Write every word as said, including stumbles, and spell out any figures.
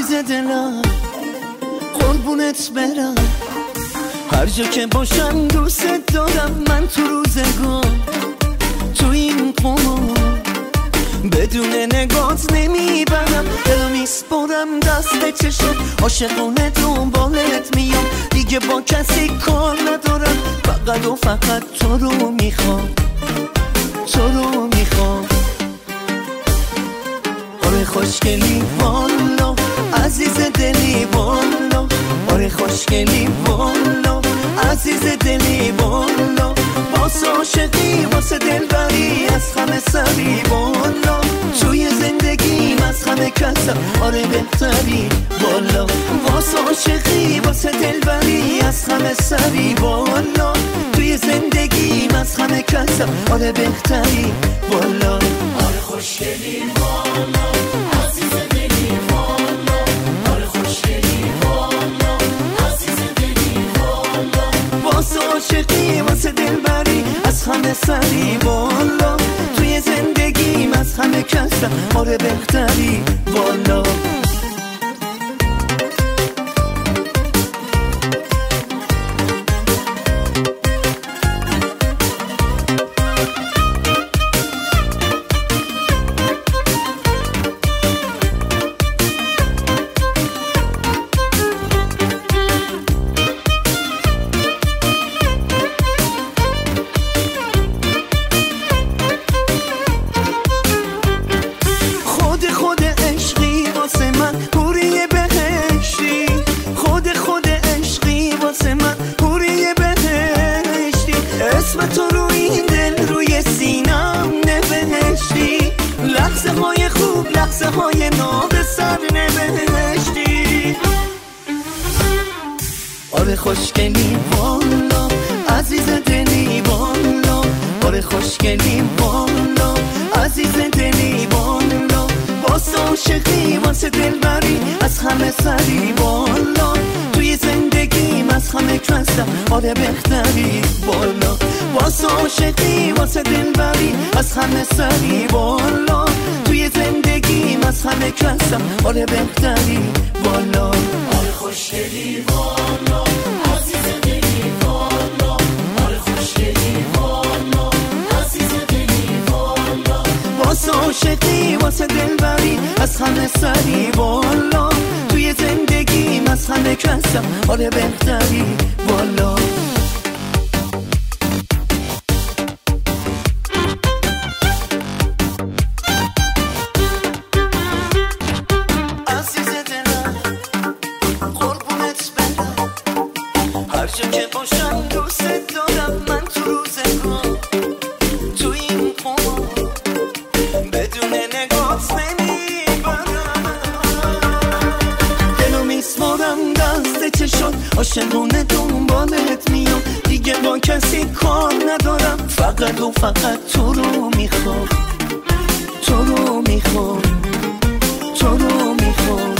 عزیز دلم قربونت برم، هر جا که باشم دوست دارم. من تو روزگار تو این قمار بدون نگات نمیبرم، دل میسپرم دست چشم، عاشقانه دنبالت میام، دیگه با کسی کار ندارم، فقط و فقط تو رو میخوام، تو رو میخوام. آره خوشگلی والا عزیز دلی والا، آره خوشگلی والا عزیز دلی والا، باس عاشقی واسه دلبری از همه سری والا، توی زندگیم از همه کسم آره بهتری والا، باس عاشقی واسه دلبری از همه سری والا، توی زندگیم از همه کسم آره بهتری والا. آره خوشگلی والا عزیز دلی والا، آره خوشگلی والا عزیز دلی والا، باس عاشقی واسه دلبری از همه سری والا، توی زندگیم از همه کسم آره بهتری والا. اسم تو رو این دل روی سینم نوشتی، لحظه های خوب لحظه های ناب سر نوشتی. آره خوشگلی والا عزیز دلی والا، آره خوشگلی والا عزیز دلی والا، باس عاشقی واسه دلبری از همه سری والا، توی زندگیم از همه کسم آره بهتری والا، باس عاشقی واسه دلبری از همه سری والا، توی زندگیم از همه کسم آره بهتری والا. آره خوشگلی والا عزیز دلی والا، آره خوشگلی والا عزیز دلی والا، باس عاشقی واسه دلبری از همه سری والا، توی زندگیم از همه کسم آره بهتری والا. عزیز دلم قربونت برم، هر جا که باشم دوست دارم. من تو روزگار تو این قمار بدون نگات نمیبرم، دلو میسپارم دست چشات، عاشقانه دنبالت میام، دیگه با کسی کار ندارم، فقط و فقط تو رو میخوام، تو رو میخوام، تو رو میخوام.